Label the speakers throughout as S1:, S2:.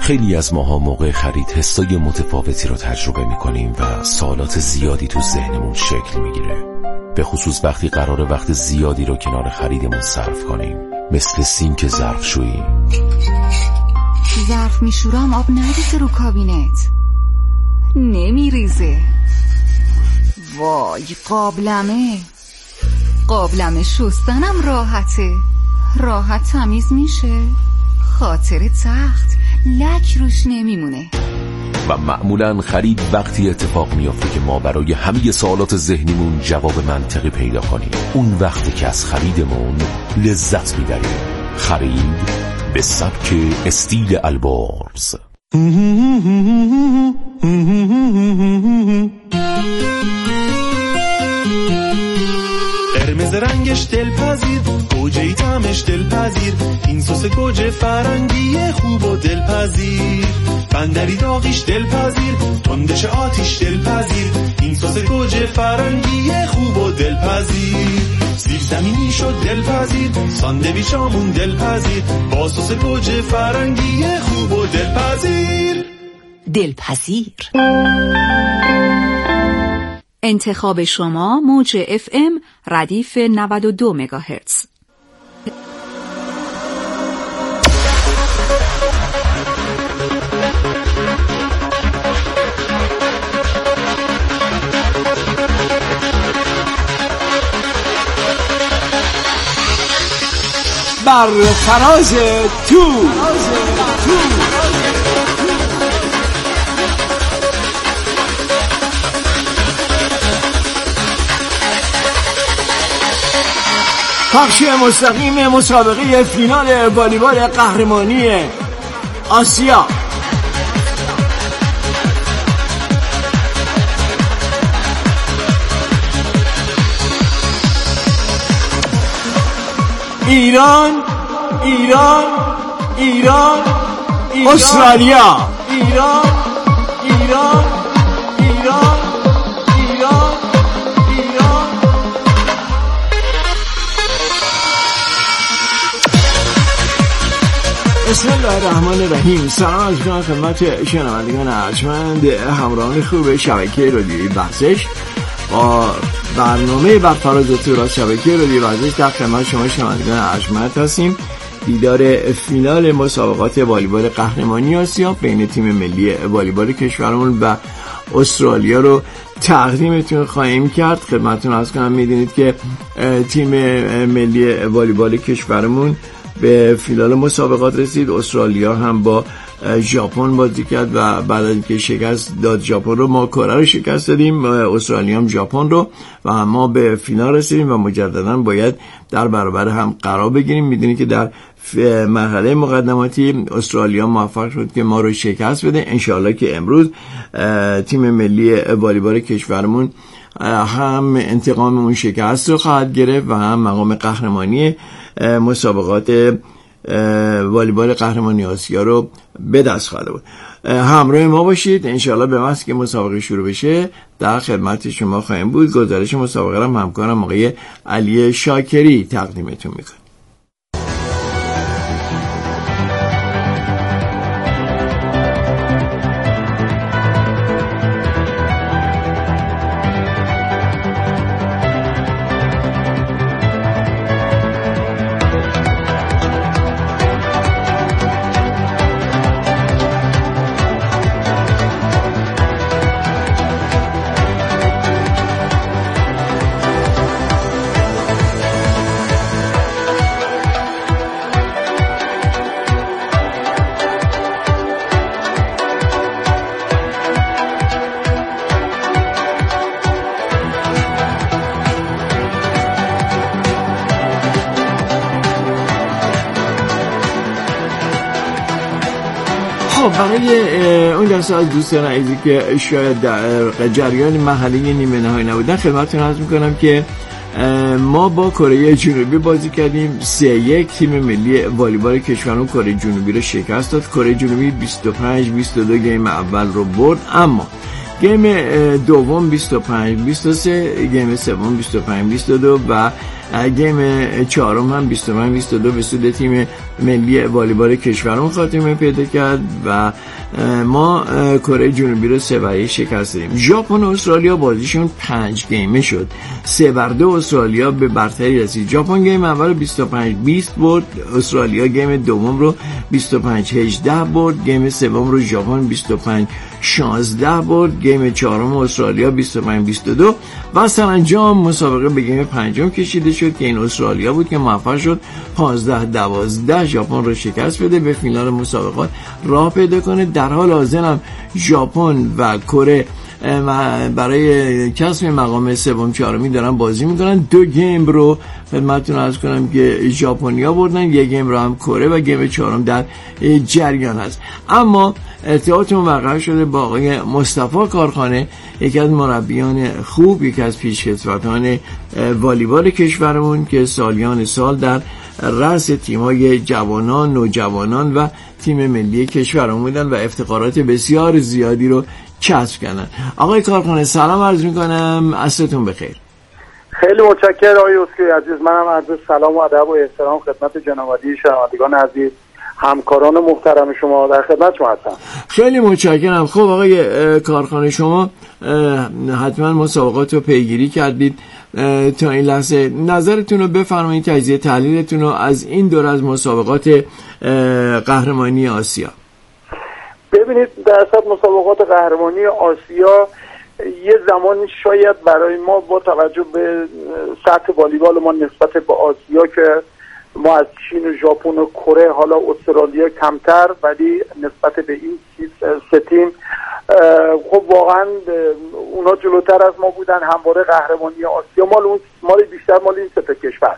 S1: خیلی از ماها موقع خرید حسای متفاوتی رو تجربه میکنیم و سوالات زیادی تو ذهنمون شکل میگیره، به خصوص وقتی قراره وقت زیادی رو کنار خریدمون صرف کنیم، مثل سینک ظرفشویی.
S2: ظرف میشورم آب نریزه رو کابینت، نمیریزه. وای قابلمه شستنم راحت تمیز میشه، خاطر تخت لک روش نمیمونه.
S1: و معمولاً خرید وقتی اتفاق میافته که ما برای همه سوالات ذهنیمون جواب منطقی پیدا کنیم. اون وقتی که از خریدمون لذت میبریم. خرید به سبک استیل البرز.
S3: قرمز رنگش دلپذیر، گوجه‌ای طعمش دلپذیر، این سس گوجه فرنگی خوب و دلپذیر، بندری داغیش دلپذیر، تندش آتیش دلپذیر، این سس گوجه فرنگی خوب و دلپذیر، سیب زمینی شد دلپذیر، ساندویچامون دلپذیر، با سس گوجه فرنگی خوب و دلپذیر.
S4: انتخاب شما موج FM ردیف 92 مگاهرتز.
S5: بر فراز تو پخش مستقیم مسابقه فینال والیبال قهرمانی آسیا. ایران استرالیا. ایران بسم الله الرحمن الرحیم. سلام از کنم خدمت شنوندگان ارجمند همراهان خوب شبکه رادیویی ورزش. با برنامه بر فراز تو شبکه رادیویی ورزش در خدمت شما شنوندگان ارجمند هستیم. دیدار فینال مسابقات والیبال قهرمانی آسیا بین تیم ملی والیبال کشورمون و استرالیا رو تقدیمتون خواهیم کرد. خدمتتون عرض کنم میدونید که تیم ملی والیبال کشورمون به فینال مسابقات رسید. استرالیا هم با ژاپن بازی کرد و بعد از اینکه شکست داد ژاپن رو، ما کره رو شکست دادیم، استرالیا هم ژاپن رو، و ما به فینال رسیدیم و مجددا باید در برابر هم قرار بگیریم. میدونید که در مرحله مقدماتی استرالیا موفق شد که ما رو شکست بده. انشاءالله که امروز تیم ملی والیبال کشورمون هم انتقام اون شکست رو خواهد گرفت و هم مقام قهرمانی مسابقات والیبال قهرمانی آسیا رو به دست خواهد بود. همراه ما باشید. انشاءالله به محض که مسابقه شروع بشه در خدمت شما خواهیم بود. گزارش مسابقه رو همکارم آقای علی شاکری تقدیمتون میکنم. برای اون دسته از دوستان عزیزی که شاید در جریان مرحله نیمه نهایی نبودن، خدمتتون عرض میکنم که ما با کره جنوبی بازی کردیم. 3-1 تیم ملی والیبال کشورمون کره جنوبی رو شکست داد. کره جنوبی 25-22 گیم اول رو برد، اما گیم دوم 25-23، گیم سوم 25-22 و گیم چهارم هم 25-22 به سود تیم ملی والیبال کشورمون خاتمه پیدا کرد و ما کره جنوبی رو 3-1 شکستیم. ژاپن و استرالیا بازیشون 5 گیمه شد. 3-2 استرالیا به برتری رسید. ژاپن گیم اول 25-20 برد، استرالیا گیم دوم رو 25-18 برد، گیم سوم رو ژاپن 25-16 برد، گیم چهارم استرالیا 25-22 و سرانجام مسابقه به گیم پنجم کشیده شد که این استرالیا بود که موفق شد 15-12 ژاپن رو شکست بده، به فینال مسابقات راه پیدا کنه. در حال حاضر هم ژاپن و کره برای کسب مقام سوم چهارمی دارن بازی میکنن. 2 گیم رو خدمتتون عرض کنم که ژاپنیا بردن، 1 گیم رو هم کره و گیم چهارم در جریان هست. اما ارتباطمون برقرار شده با آقای مصطفی کارخانه، یکی از مربیان خوب، یکی از پیشکسوتان والیبال کشورمون که سالیان سال در رأس تیم‌های جوانان، نوجوانان و تیم ملی کشورمون بودن و افتخارات بسیار زیادی رو کسب کردن. آقای کارخانه سلام عرض میکنم، عصرتون بخیر.
S6: خیلی متشکرم آقای اسکی عزیز. منم عرض سلام و ادب و احترام خدمت جناب عالی شنوندگان عزیز، همکاران محترم شما، در خدمت شما هستم.
S5: خیلی متشکرم. خب آقای کارخانه شما حتما مسابقات رو پیگیری کردید تا این لحظه، نظرتون رو بفرمایید، تجزیه تحلیلتون رو از این دور از مسابقات قهرمانی آسیا.
S6: ببینید در اصل مسابقات قهرمانی آسیا یه زمانی شاید برای ما با توجه به سطح والیبال ما نسبت به آسیا که ما از چین و ژاپن و کره، حالا استرالیا کمتر، ولی نسبت به این 3 تیم خب واقعا اونا جلوتر از ما بودن. همواره قهرمانی آسیا مال بیشتر مال این 3 کشور.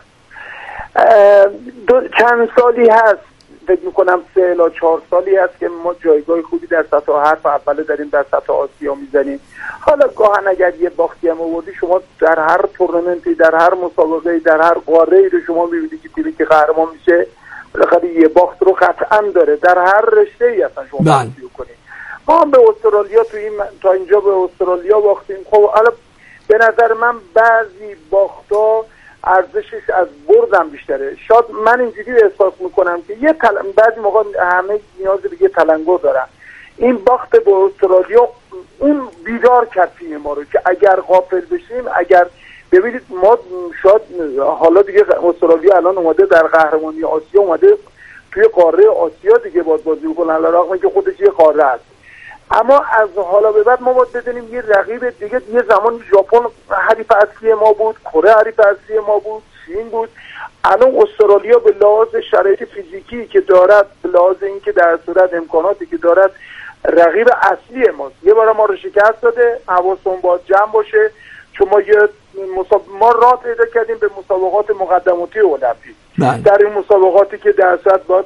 S6: چند سالی هست، فکر میکنم 3 الی 4 سالی هست که ما جایگاه خوبی در سطح حرف اوله داریم، در سطح آسیا میزنیم. حالا گاهن اگر یه باختی هم آوردی، شما در هر تورنمنتی، در هر مسابقه، در هر قاره‌ای رو شما میبینید که تیمی که قهرمان میشه بالاخره یه باخت رو قطعا داره در هر رشته‌ای اصلا شما بازی کنید. ما هم به استرالیا تا اینجا به استرالیا باختیم. خب حالا به نظر من بعضی باخت‌ها ارزشش از بردم بیشتره. شاید من اینجوری احساس میکنم که بعضی موقع همه نیاز به یه تلنگر دارن. این باخت به استرالیا اون بیدار کرد تیم ما رو که اگر غافل بشیم، اگر ببینید ما شاید حالا دیگه استرالیا الان اومده در قهرمانی آسیا، اومده توی قاره آسیا دیگه بازی کنه، علیرغم که خودش یه قاره است. اما از حالا به بعد ما باید بدونیم یه رقیب دیگه، یه زمان ژاپن حریف اصلی ما بود، کره حریف اصلی ما بود، چین بود. الان استرالیا به لحاظ شرایط فیزیکی که دارد، به لحاظ اینکه در صورت امکاناتی که دارد، رقیب اصلی ماست. یه بار ما رو شکست داده، حواسمون باید جمع باشه، چون ما راه پیدا کردیم به مسابقات مقدماتی المپیک. در این مسابقاتی که در صورت باید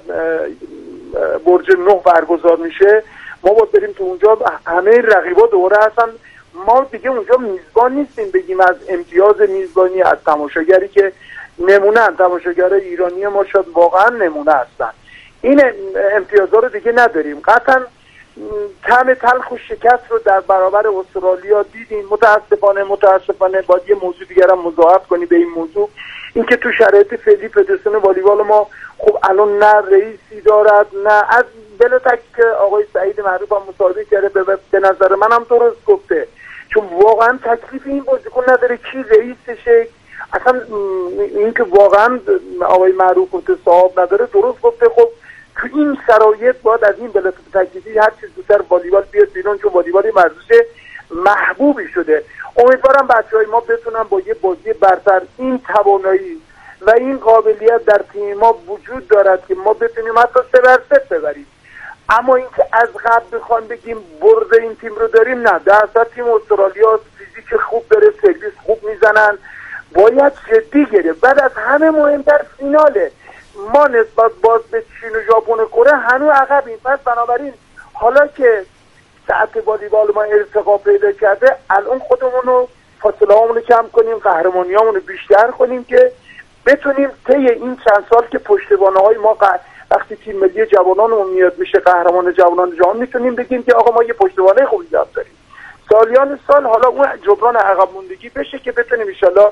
S6: برج 9 برگزار میشه، ما باید بریم تو اونجا، همه رقیبا دوره هستن، ما دیگه اونجا میزبان نیستیم بگیم از امتیاز میزبانی از تماشاگری که نمونن. تماشاگر ایرانی ما شاید واقعا نمونه هستن. این امتیازها رو دیگه نداریم. قطعا طعم تلخ و شکست رو در برابر استرالیا دیدیم. متاسفانه باید یه موضوع دیگر هم مضاعف کنی به این موضوع، اینکه تو شرایط فعلی فدراسیون والیبال ما خب الان نه رئیسی دارد، نه از بلاتک که آقای سعید معروف هم مصاحبه کرده، به نظر من هم درست گفته، چون واقعا تکلیف این بازیکن نداره کی رئیسشه. اصلا این که واقعا آقای معروف صاحب نداره، درست گفته. خب تو این شرایط باید از این بلاتک تکلیفی هر چیز زودتر والیبال بیاد بیرون، چون والیبال ورزش محبوبی شده. امیدوارم بچه‌های ما بتونن با یه بازی برتر این توانایی و این قابلیت در تیم ما وجود دارد که ما بتونیم حتی 3-0 ببریم. اما اینکه از قبل بخوایم بگیم برد این تیم رو داریم، نه. در اصل تیم استرالیا فیزیک خوب داره، سرویس خوب میزنن، باید جدی گرفت. بعد از همه مهمتر فیناله. ما نسبت باز به چین و ژاپن و کره هنوز عقبیم. پس بنابراین حالا که سطح والیبال ما ارتقا پیدا کرده، الان خودمون رو فاصله هامون رو کم کنیم، قهرمانی هامون رو بیشتر کنیم که بتونیم طی این چند سال که پشتوانه های ما وقتی تیم ملی جوانانمون میاد میشه قهرمان جوانان جهان، میتونیم بگیم که آقا ما یه پشتوانه خوبی داریم. سالیان سال حالا اون جبران عقب موندگی بشه که بتونیم ان شاءالله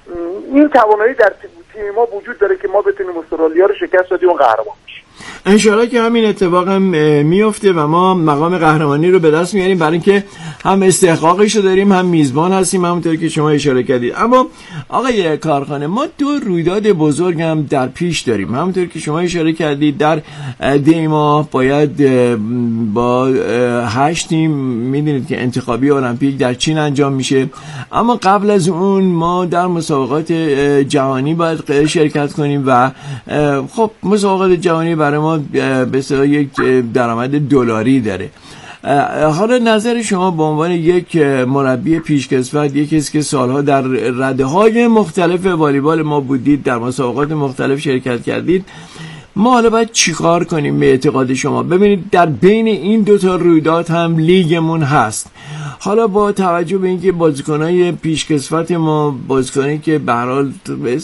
S6: این توانایی در تیم ما وجود داره که ما بتونیم استرالیا رو شکست بدیم و قهرمان بشیم.
S5: انشالله که همین اتفاق هم میفته و ما مقام قهرمانی رو به دست میاریم، برای اینکه هم استحقاقش رو داریم، هم میزبان هستیم همونطور که شما اشاره کردید. اما آقای کارخانه، ما 2 رویداد بزرگ هم در پیش داریم، همونطور که شما اشاره کردید. در دی ماه باید با 8 تیم، میدونید که انتخابی المپیک در چین انجام میشه، اما قبل از اون ما در مسابقات جهانی باید شرکت کنیم و خب مسابقات جهانی برای ما به اصطلاح یک درآمد دلاری داره. حالا نظر شما به عنوان یک مربی پیشکسوت، یک کسی که سالها در رده‌های مختلف والیبال ما بودید، در مسابقات مختلف شرکت کردید، ما حالا باید چیکار کنیم به اعتقاد شما؟ ببینید در بین این 2 رویداد هم لیگمون هست. حالا با توجه به اینکه بازیکنای پیشکسوت ما، بازیکنایی که به هر حال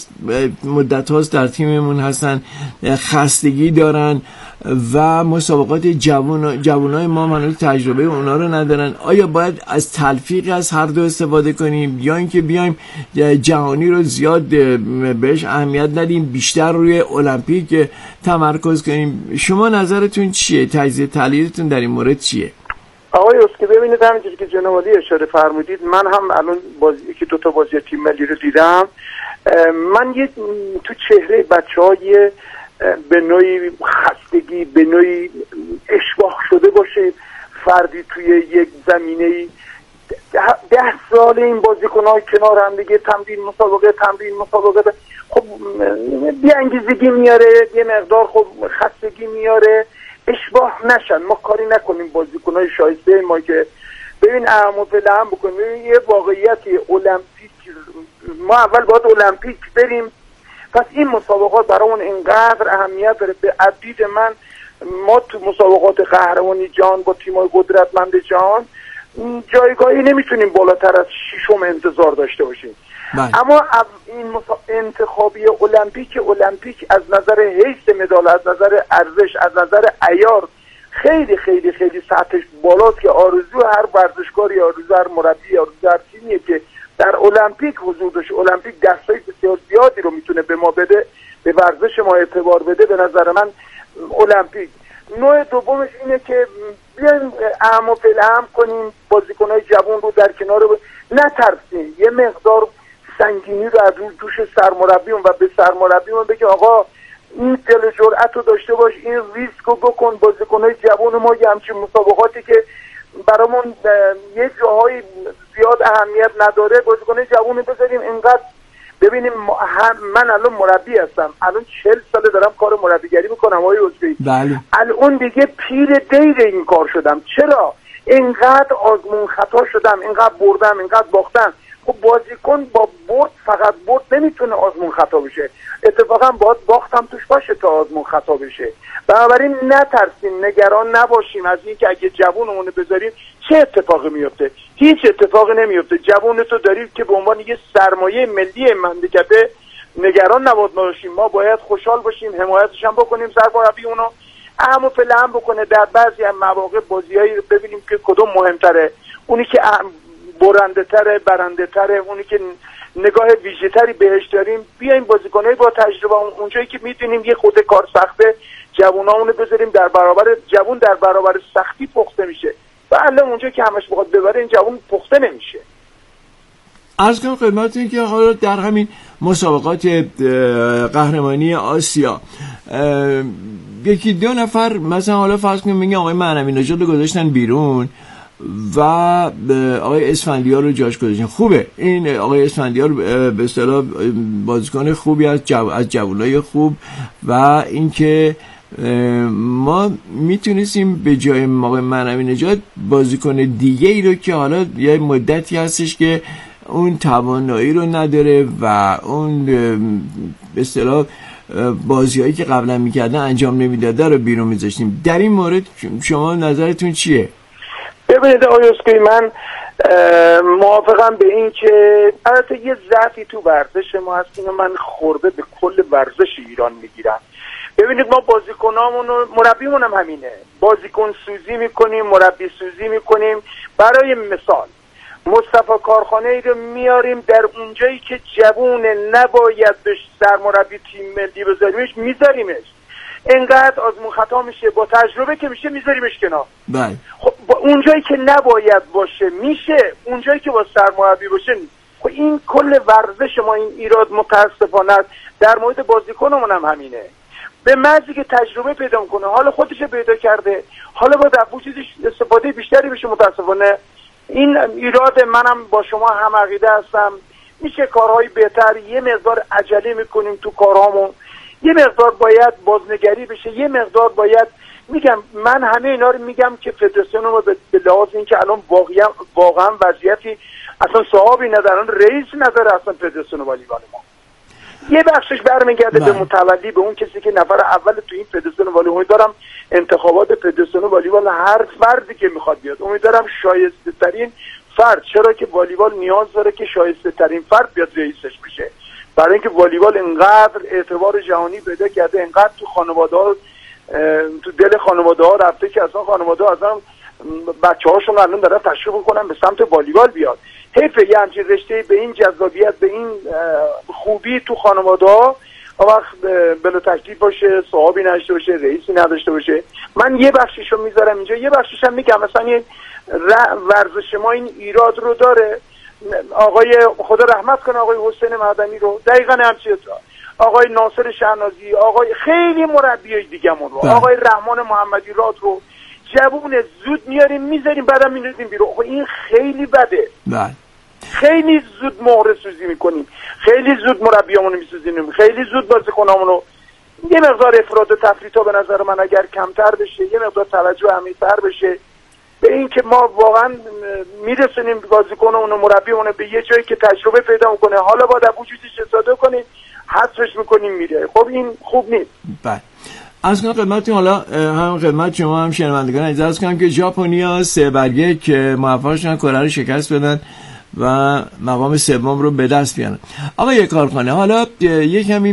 S5: مدت هاست در تیممون هستن، خستگی دارن و مسابقات جوانای ما هنوز تجربه اونا رو ندارن، آیا باید از تلفیق از هر دو استفاده کنیم یا اینکه بیایم جهانی رو زیاد بهش اهمیت ندیم، بیشتر روی المپیک تمرکز کنیم؟ شما نظرتون چیه؟ تجزیه تحلیلتون در این مورد چیه؟
S6: آقای اسکی، ببینید همینجوری که جناب عالی اشاره فرمودید، من هم الان یکی 2 تا بازی تیم ملی رو دیدم. من یه تو چهره بچه‌های به نوعی خستگی، به نوعی اشباح شده باشه فردی توی یک زمینه‌ای 10 سال این بازیکن‌ها کنار هم دیگه تمرین مسابقه خب بی‌انگیزگی میاره، یه مقدار خب خستگی میاره، اشباح نشن. ما کاری نکنیم بازیکن‌های شایسته ما که ببین اعمال هم بکنیم. ببین یه واقعیتی المپیک، ما اول باید المپیک بریم، پس این مسابقات برامون اینقدر اهمیت داره. به عدید من ما تو مسابقات قهرمانی جهان با تیم‌های قدرتمند جهان جایگاهی نمیتونیم بالاتر از 6م انتظار داشته باشیم. اما این انتخابی المپیک از نظر حیث مدال، از نظر ارزش، از نظر عیار خیلی خیلی خیلی سطحش بالاست که آرزو هر ورزشکاری، آرزو هر مربی، آرزو هر تیمیه که در المپیک حضور داشته. المپیک دستای بسیار زیادی رو میتونه به ما بده، به ورزش ما اعتبار بده. به نظر من المپیک. نوع دومش اینه که بیایم اهم کنیم، بازیکن‌های جوان رو در کنار نترسیم، یه مقدار سنگینی رو از دوش سرمربیون و به سرمربیون بگیم آقا این دل جرأت رو داشته باش، این ریسک رو بکن. بازیکن‌های جوان ما یه همچین مسابقاتی که برامون یه جاهای زیاد اهمیت نداره، بازیکن‌های جوان رو بذاریم اینقدر. ببینیم من الان مربی هستم، الان 40 ساله دارم کار مربیگری میکنم آقای عضوی.
S5: بله.
S6: الان دیگه پیر دیر این کار شدم. چرا؟ اینقدر آزمون خطا شدم، اینقدر بردم، اینقدر باختم. خب بازیکن با برد، فقط برد نمیتونه آزمون خطا بشه، اتفاقا باید باختم توش باشه تا آزمون خطا بشه. بنابراین نترسیم، نگران نباشیم از اینکه اگه جوونمون رو بذاریم چه اتفاقی میفته. هیچ اتفاقی نمیفته. جوون تو داریم که به عنوان یه سرمایه ملی مملکته نگران نباید باشیم. ما باید خوشحال باشیم، حمایتش هم بکنیم، سرمربی اونو اهم فعلا بکنه. در بعضی از مواقع بازیایی رو ببینیم که کدوم مهمتره، اونی که برنده تره، اونی که نگاه ویژه تری بهش داریم. بیایم بازیکنای با تجربه اونجایی که میدونیم یه خود کار سخته، جوونامونو بذاریم در برابر سختی پخته میشه. بله اونجا که همش بخواد ببره این جوون پخته نمیشه.
S5: عرض کنم خدمتتون که حالا در همین مسابقات قهرمانی آسیا 1-2 نفر مثلا حالا فرض کنیم میگه آقای معنوی نژاد رو گذاشتن بیرون و آقای اسفندیار رو جاش گذاشتن. خوبه این آقای اسفندیار به اصطلاح بازیکن خوبی از جوانای خوب و اینکه ما میتونستیم به جای آقای معنوی نژاد بازیکن دیگه ای رو که حالا یه مدتی هستش که اون توانایی رو نداره و اون به اصطلاح بازیایی که قبلا میکردن انجام نمیداده رو بیرون میذاشتیم. در این مورد شما نظرتون چیه؟
S6: ببینید آقای اسکی، من موافقم به این که البته یه ضعفی تو ورزش ما هست، اینو من خورده به کل ورزش ایران میگیرم. ببینید ما بازیکنامون و مربیمون هم همینه، بازیکن سوزی میکنیم، مربی سوزی میکنیم. برای مثال مصطفی کارخانه ای رو میاریم در اونجایی که جوونه نباید به سرمربی تیم ملی بذاریمش میذاریمش. انقدر آزمون خطا میشه، با تجربه که میشه میذاریمش کنار.
S5: بله.
S6: خب با اونجایی که نباید باشه میشه، اونجایی که با سرمربی باشه نیست. خب این کل ورزش ما این ایراد متاسفانه است. در مورد بازیکنمون هم همینه. به محضی که تجربه پیدا کنه، حالا خودش پیدا کرده، حالا باید از وجودش استفاده بیشتری بشه. متاسفانه این ایراد، منم با شما هم عقیده هستم. میشه کارهای بهتر، یه مقدار عجله میکنیم تو کارهامون، یه مقدار باید بازنگری بشه، یه مقدار باید، میگم من همه اینا رو میگم که فدراسیون رو به لحاظ این که الان واقعا وضعیتی اصلا صاحبی ندارن، رئیس نداره اصلا فدراسیون والیبال ما. یه بخشش برمیگرده به متولی، به اون کسی که نفر اول تو این فدراسیون والیبال. امیدوارم انتخابات فدراسیون والیبال هر فردی که میخواد بیاد، امیدوارم شایسته ترین فرد، چرا که والیبال نیاز داره که شایسته ترین فرد بیاد رئیسش بشه، برای اینکه والیبال اینقدر اعتبار جهانی پیدا کرده، اینقدر تو خانواده‌ها، تو دل خانواده‌ها رفته که اصلا خانواده‌ها اصلا بچه‌هاشون الان دارن تشویق می‌کنن به سمت والیبال بیاد. حیفه یه همچین رشته به این جذابیت، به این خوبی تو خانواده‌ها وقت بلا تکلیف باشه، صاحبی نداشته باشه، رئیسی نداشته باشه. من یه بخشیشو میذارم اینجا، یه بخشیش هم میگم مثلا این ورزش ما این ایراد رو داره. آقای خدا رحمت کنه آقای حسین مدنی رو، دقیقاً همچین آقای ناصر شهنازی، آقای خیلی مربیای دیگه‌مون رو، آقای رحمان محمدی راد رو جوون زود میاریم میذاریم بعدم میندازیم بیرون. این خیلی بده.
S5: بله.
S6: خیلی زود مهره سوزی میکنیم، خیلی زود مربیامونو میسوزونیم، خیلی زود بازیکنامونو. یه مقدار افراد و تفریطا به نظر من اگر کمتر بشه، یه مقدار توجه عمیق‌تر بشه به این که ما واقعا میرسونیم بازیکنمون و مربیمون به یه جایی که تجربه پیدا میکنه، حالا باید از وجودش استفاده کنیم، حذفش میکنیم میره. خب این خوب نیست.
S5: بله. از کنم خدمتتون، حالا هم خدمت شما هم شنوندگان اجازه کنم که ژاپنیا 3-1 موفق شدن کره رو شکست بدن و مقام سوم رو به دست بیارن. آقای کارخانه، حالا یک کمی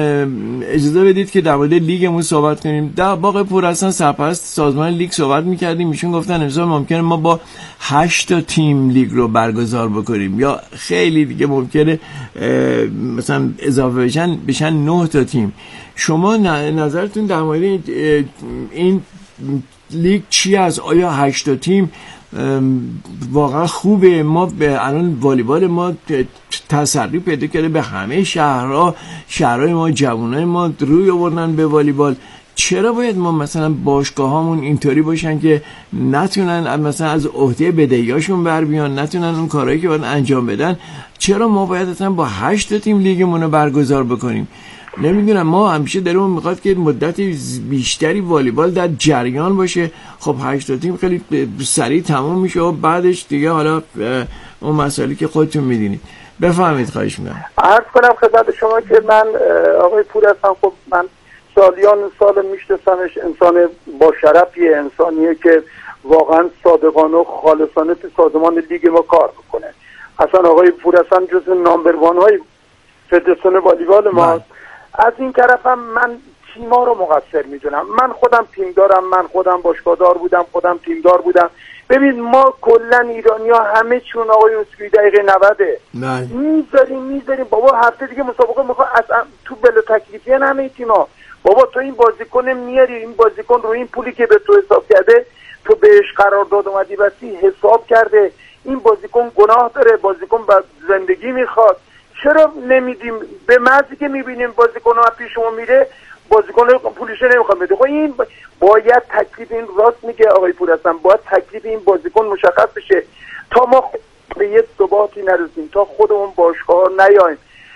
S5: اجازه بدید که در مورد لیگمون صحبت کنیم. در واقع پورحسن سرپرست سازمان لیگ صحبت می‌کردیم، ایشون گفتن امسال ممکنه ما با 8 تا تیم لیگ رو برگزار بکنیم یا خیلی دیگه ممکنه مثلا اضافه بشن 9 تا تیم. شما نظرتون در مورد این لیگ چی است؟ آیا 8 تا تیم واقعا خوبه؟ ما به الان والیبال ما تسری پیدا کرده به همه شهرهای ما، جوانای ما روی آوردن به والیبال. چرا باید ما مثلا باشگاهامون اینطوری باشن که نتونن مثلا از عهده بدهیاشون بر بیان، نتونن اون کارهایی که باید انجام بدن؟ چرا ما باید اصلا با 8 تیم لیگمون رو برگزار بکنیم؟ نمیدونم، ما همیشه دلمون میخواد که مدت بیشتری والیبال در جریان باشه. خب 8 تیم خیلی سریع تموم میشه و بعدش دیگه حالا اون مسائلی که خودتون میدونید. بفهمید، خواهش میکنم.
S6: عرض کنم خدمت شما که من آقای پور هستم. خب من سالیان سال میشناسمش، انسان با شرفیه، انسانیه که واقعا صادقانه و خالصانه تو سازمان لیگ ما کار میکنه. اصلا آقای پور هستم جزو نامبر وان های فدراسیون والیبال ما. از این طرفم من تیم‌ها رو مقصر میدونم. من خودم تیم دارم، من خودم باشگاهدار بودم، خودم تیمدار بودم. ببین ما کلا ایرانی‌ها همه چون آقای اسکوئی دقیقه 90 میذاریم بابا هفته دیگه مسابقه میخواد اصلا تو بلا تکلیفی همه تیم‌ها. بابا تو این بازیکن میاری، این بازیکن رو این پولی که به تو حساب کرده تو بهش قرارداد اومدی بسی حساب کرده، این بازیکن گناه داره، بازیکن بعد زندگی میخواد، چرا نمیدیم؟ به محضی که میبینیم بازیکن ها پیشمون میره بازیکن پولش نمیخواد بده. خب این باید تکلیف، این راست میگه آقای پور هستم، باید تکلیف این بازیکن مشخص بشه تا ما به یه ثباتی نرسیم، تا خودمون باشگاه نیایم،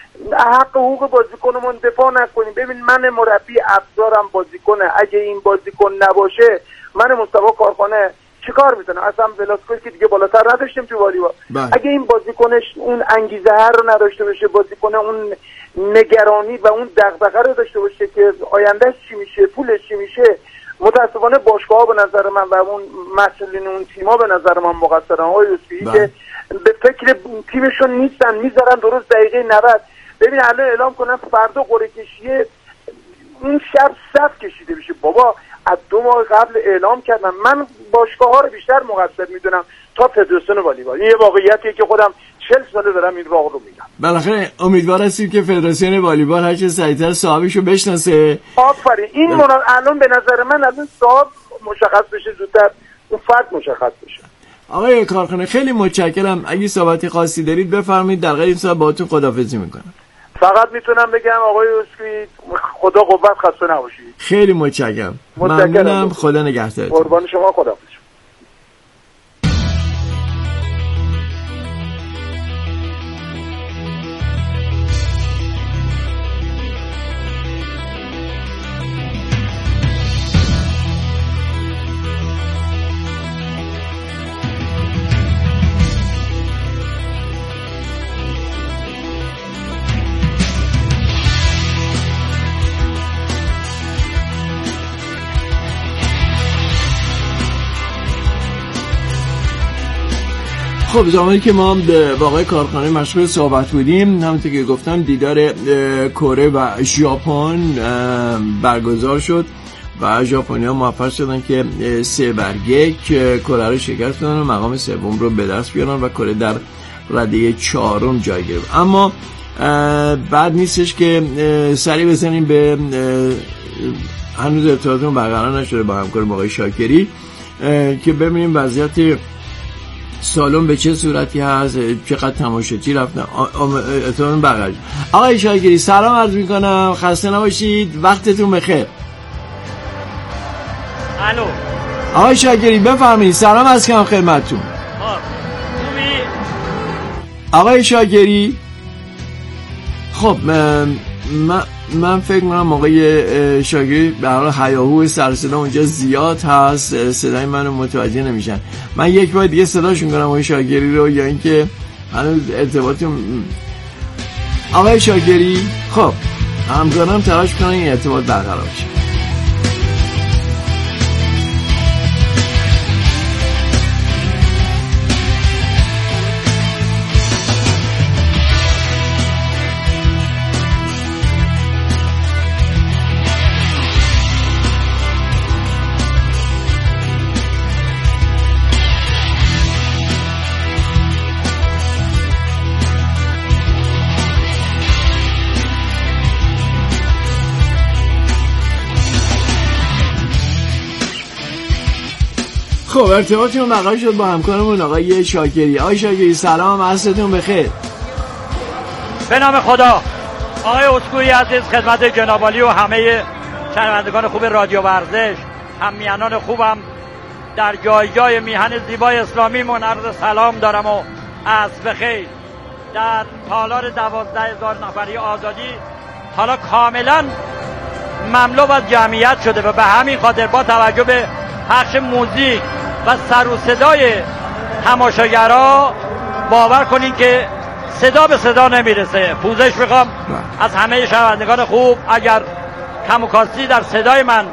S6: حق حقوق بازیکنمون دفاع نکنیم. ببین من مربی افزارم بازیکنه، اگه این بازیکن نباشه من مصطفی کارخانه چیکار میکنه؟ اصلا ولاسکوی که دیگه بالاتر نداشتیم تو والیبال. اگه این بازیکنش اون انگیزه هر رو نداشته باشه، بازیکن اون نگرانی و اون دغدغه رو داشته باشه که آیندهش چی میشه، پولش چی میشه، متاسفانه باشگاه‌ها به نظر من و اون مسئولین اون تیم‌ها به نظر من مقصرن. های اسکوئی که به فکر تیمشون نیستن، میذارن درست دقیقه 90. ببین الان اعلام کنن فردا قرعه کشی اون شب صف کشیده بشه. بابا از 2 ماه قبل اعلام کردن. من باشگاه‌ها رو بیشتر مقصر میدونم تا فدراسیون والیبال. این یه واقعیتیه که خودم 40 ساله دارم این راه رو میرم.
S5: بالاخره امیدوار هستیم که فدراسیون والیبال هر چه سریعتر صاحبشو بشناسه.
S6: آفرین. این الان به نظر من الان صاحب مشخص بشه، زودتر اون فرد مشخص بشه.
S5: آقای کارخانه خیلی متشکرم. اگه صحبتی خاصی دارید بفرمایید، در غیر این صورت باهاتون خداحافظی میکنم.
S6: فقط میتونم بگم آقای اسکوئی خدا قوت، خسته نباشید.
S5: خیلی متشکرم. ممنونم. خدا نگهدارتون.
S6: قربان شما. خداحافظ.
S5: خب زمانی که ما با آقای کارخانه مشغول صحبت بودیم، همونطور که گفتم دیدار کره و ژاپن برگزار شد و ژاپنی‌ها موفق شدن که 3-1 کره رو شکست بدن و مقام سوم رو به دست بیارن و کره در رده 4 جای گرفت. اما بعد نیستش که سری بزنیم به هنوز ارتباطمون برقرار نشده با همکارم آقای شاکری که ببینیم وضعیت سالن به چه صورتی هست، چقدر تماشاچی رفتن. اتفاقا برقرار. آقای شاکری سلام عرض میکنم، خسته نباشید، وقتتون بخیر.
S7: الو
S5: آقای شاکری بفرمایید. سلام عرض کنم خدمتتون.
S7: خوبی
S5: آقای شاکری؟ خب من فکر می‌کنم آقای شاکری به هر حال هیاهو سر صدا اونجا زیاد هست، صدای منو متوجه نمیشن. من یک بار دیگه صداشون کنم آقای شاکری رو، یا اینکه هنوز ارتباطتون آقای شاکری؟ خب همکارم تلاش کنن این ارتباط برقرار بشه. خب ارتباطمون برقرار شد با همکارمون آقای شاکری. آقای شاکری سلام، عصرتون بخیر.
S7: به نام خدا. آقای اسکوئی عزیز، خدمت جناب عالی و همه شنوندگان خوب رادیو ورزش، هممیهنان خوبم در جای جای میهن زیبای اسلامی عرض سلام دارم و عصر بخیر. در تالار 12,000 نفری آزادی حالا کاملا مملو از جمعیت شده و به همین خاطر با توجه به پخش موزیک و سر و صدای تماشاگرها باور کنین که صدا به صدا نمیرسه. پوزش میخوام از همه شنوندگان خوب اگر کم و کاستی در صدای من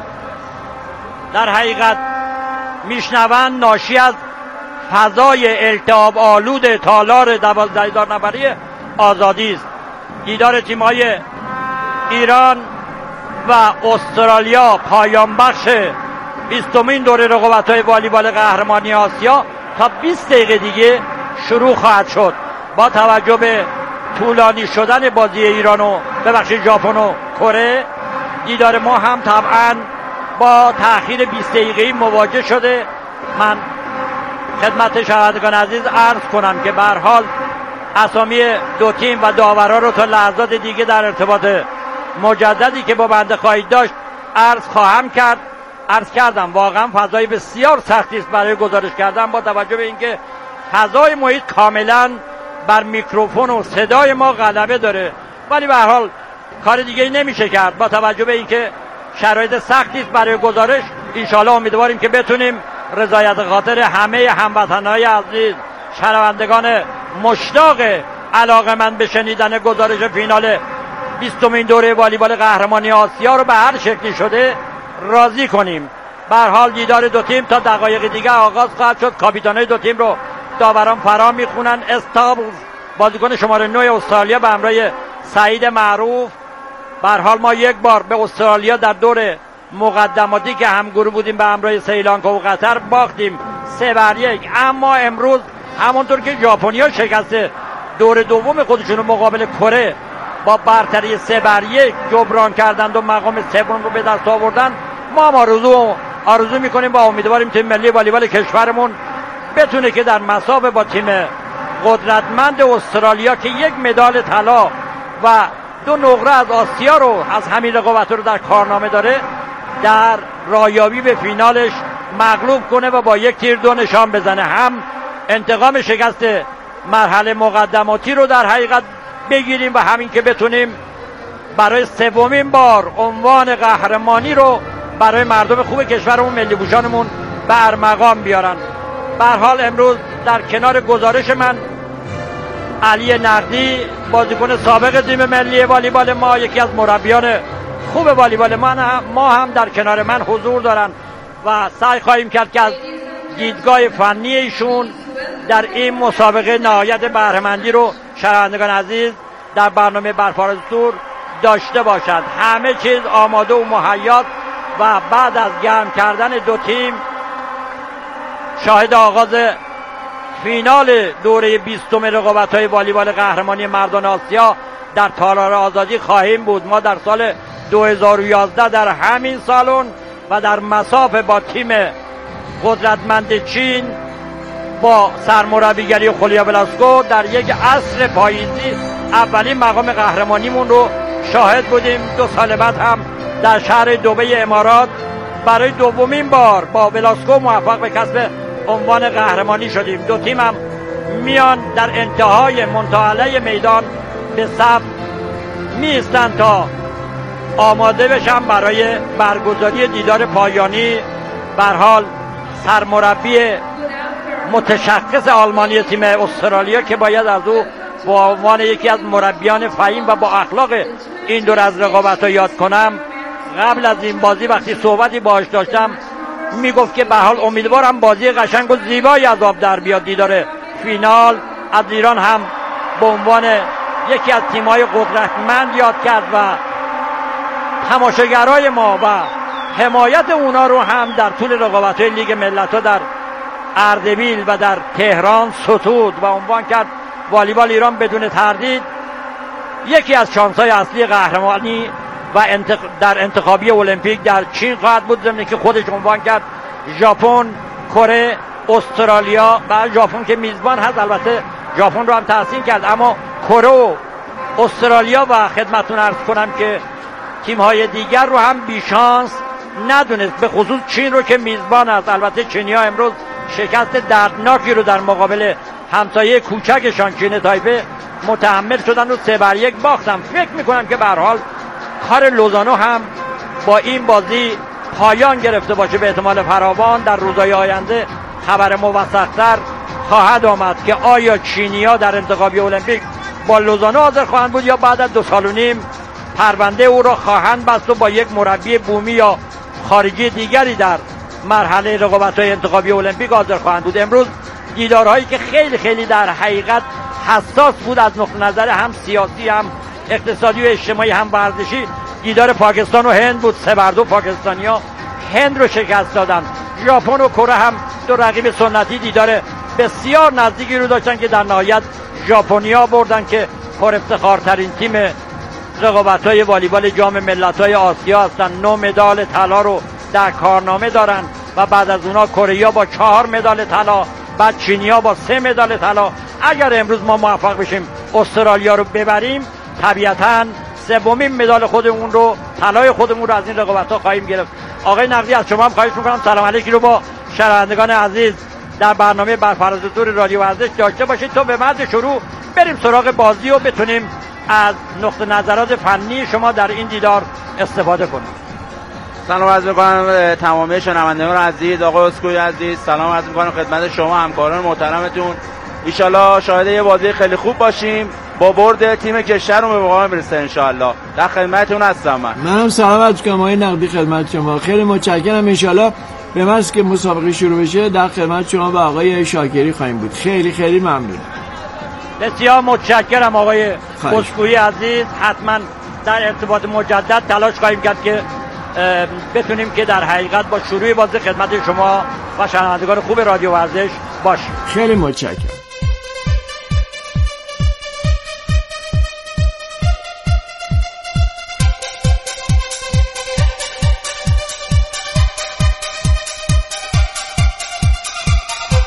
S7: در حقیقت میشنون، ناشی از فضای التهاب آلود تالار 12,000 نفری آزادی است. دیدار تیم‌های ایران و استرالیا پایان بخش 20مین دوره رقابت‌های والیبال قهرمانی آسیا تا 20 دقیقه دیگه شروع خواهد شد. با توجه به طولانی شدن بازی ایران و ژاپن و کره، دیدار ما هم طبعا با تأخیر 20 دقیقه‌ای مواجه شده. من خدمت شنوندگان عزیز عرض کنم که به هر حال اسامی دو تیم و داورا رو تا لحظات دیگه در ارتباط مجددی که با بنده خواهید داشت عرض خواهم کرد. عرض کردم واقعا فضای بسیار سختی است برای گزارش کردن با توجه به اینکه فضای محیط کاملا بر میکروفون و صدای ما غلبه داره، ولی به هر حال کار دیگه نمیشه کرد. با توجه به اینکه شرایط سختی است برای گزارش، انشالله امیدواریم که بتونیم رضایت خاطر همه هموطنهای عزیز، شنوندگان مشتاق علاقه‌مند به شنیدن گزارش فینال 20مین دوره والیبال قهرمانی آسیا رو به هر شکلی شده راضی کنیم. به هر حال دیدار دو تیم تا دقایق دیگه آغاز خواهد شد. کاپیتانای دو تیم رو داوران فرا میخونن. استابلز بازیکن شماره 9 استرالیا به همراه سعید معروف. به هر حال ما یک بار به استرالیا در دور مقدماتی که همگروه بودیم به همراه سریلانکا و قطر باختیم 3-1. اما امروز همونطور که ژاپنیا شکست دور دوم خودشون مقابل کره با برتری 3-1 جبران کردند و مقام سوم رو به دست آوردن، ما هم آرزو میکنیم با امیدواریم تیم ملی والیبال کشورمون بتونه که در مسابقه با تیم قدرتمند استرالیا که 1 مدال طلا و 2 نقره از آسیا رو از همین رقابت رو در کارنامه داره در رایابی به فینالش مغلوب کنه و با 1 تیر 2 نشان بزنه. هم انتقام شکست مرحله مقدماتی رو در حقیقت بگیریم و همین که بتونیم برای 3مین بار عنوان قهرمانی رو برای مردم خوب کشورمون ملی پوشانمون به ارمغان بیارن. به هر حال امروز در کنار گزارش من علی نقدی بازیکن سابق تیم ملی والیبال ما، یکی از مربیان خوب والیبال ما هم در کنار من حضور دارن و سعی خواهیم کرد که از دیدگاه فنی ایشون در این مسابقه نهایت بهره‌مندی رو شنوندگان عزیز در برنامه برفارز تور داشته باشند. همه چیز آماده و مهیاست و بعد از گرم کردن 2 تیم شاهد آغاز فینال دوره 20 رقابت‌های والیبال قهرمانی مردان آسیا در تالار آزادی خواهیم بود. ما در سال 2011 در همین سالن و در مسافه با تیم قدرتمند چین با سرمربیگری خولیا ولاسکو در یک عصر پاییزی اولین مقام قهرمانیمون رو شاهد بودیم. 2 سال بعد هم در شهر دبی امارات برای 2مین بار با ولاسکو موفق به کسب عنوان قهرمانی شدیم. 2 تیم هم میان در انتهای منتهی میدان به صف میستن تا آماده بشن برای برگزاری دیدار پایانی. به هر حال سرمربی متشخص آلمانی تیم استرالیا که باید از او با عنوان یکی از مربیان فهیم و با اخلاق این دور از رقابت‌ها یاد کنم، قبل از این بازی وقتی صحبتی باهاش داشتم میگفت که به حال امیدوارم بازی قشنگ و زیبایی از آب در بیاد. دیدار فینال از ایران هم به عنوان یکی از تیم‌های قدرتمند یاد کرد و تماشاگرای ما و حمایت اونا رو هم در طول رقابت‌های لیگ ملت‌ها در اردبیل و در تهران ستود و عنوان کرد والیبال ایران بدون تردید یکی از شانس‌های اصلی قهرمانی و در انتخابی المپیک در چین خواهد بود. ضمن که خودش عنوان کرد ژاپن، کره، استرالیا و ژاپن که میزبان هست، البته ژاپن رو هم تحسین کرد، اما کره و استرالیا و خدمتتون عرض کنم که تیم‌های دیگر رو هم بیشانس ندونست، به خصوص چین رو که میزبان است. البته چینی‌ها امروز شکست دردناکی رو در مقابل همسایه کوچکشان چین تایپه متحمل شدن و 3-1 باختن. فکر میکنم که به هر حال کار لوزانو هم با این بازی پایان گرفته باشه. به احتمال فراوان در روزهای آینده خبر موثق‌تر خواهد آمد که آیا چینی‌ها در انتخابی المپیک با لوزانو حاضر خواهند بود یا بعد از 2.5 سال پرونده او را خواهند بست و با یک مربی بومی یا خارجی دیگری در مرحله رقابت‌های انتخابی المپیک حاضر خواهند بود. امروز دیدارهایی که خیلی خیلی در حقیقت حساس بود از نقطه نظر هم سیاسی هم اقتصادی و اجتماعی هم ورزشی، دیدار پاکستان و هند بود. 3-2 پاکستانی‌ها هند رو شکست دادن. ژاپن و کره هم 2 رقیب سنتی دیدار بسیار نزدیکی رو داشتن که در نهایت ژاپنیا بردن که پر افتخارترین تیم رقابت‌های والیبال جام ملت‌های آسیا هستن. 9 مدال طلا رو در کارنامه دارن و بعد از اونها کره‌ها با 4 مدال طلا، بعد چینی‌ها با 3 مدال طلا. اگر امروز ما موفق بشیم استرالیا رو ببریم، طبیعتاً 3مین مدال خودمون رو، طلای خودمون رو از این رقابت‌ها خواهیم گرفت. آقای نقدی از شما هم خواهش می‌کنم سلام علیکی رو با شنوندگان عزیز در برنامه برفراز تور رادیو ورزش داشته باشید تا به محض شروع بریم سراغ بازی و بتونیم از نقطه نظرات فنی شما در این دیدار استفاده کنیم.
S8: سلام عرض می‌کنم تمامی شنوندگان عزیز، آقای اسکوئی عزیز، سلام عرض می‌کنم خدمت شما همکاران محترمتون. ان شاءالله شاهد یه بازی خیلی خوب باشیم با برد تیم کشور رو به واقع برسه ان شاءالله. در خدمتتون هستم.
S5: منم سلام عرض می‌کنم آقای نقدی خدمت شما. خیلی متشکرم. ان شاءالله به محض که مسابقه شروع بشه در خدمت شما و آقای شاکری خواهیم بود. خیلی خیلی ممنون.
S7: بسیار متشکرم آقای اسکوئی عزیز. حتما در ارتباط مجدد تلاش خواهیم کرد که بتونیم که در حقیقت با شروع بازی خدمت شما و شنوندگان خوب رادیو ورزش باشیم.
S5: خیلی متشکرم.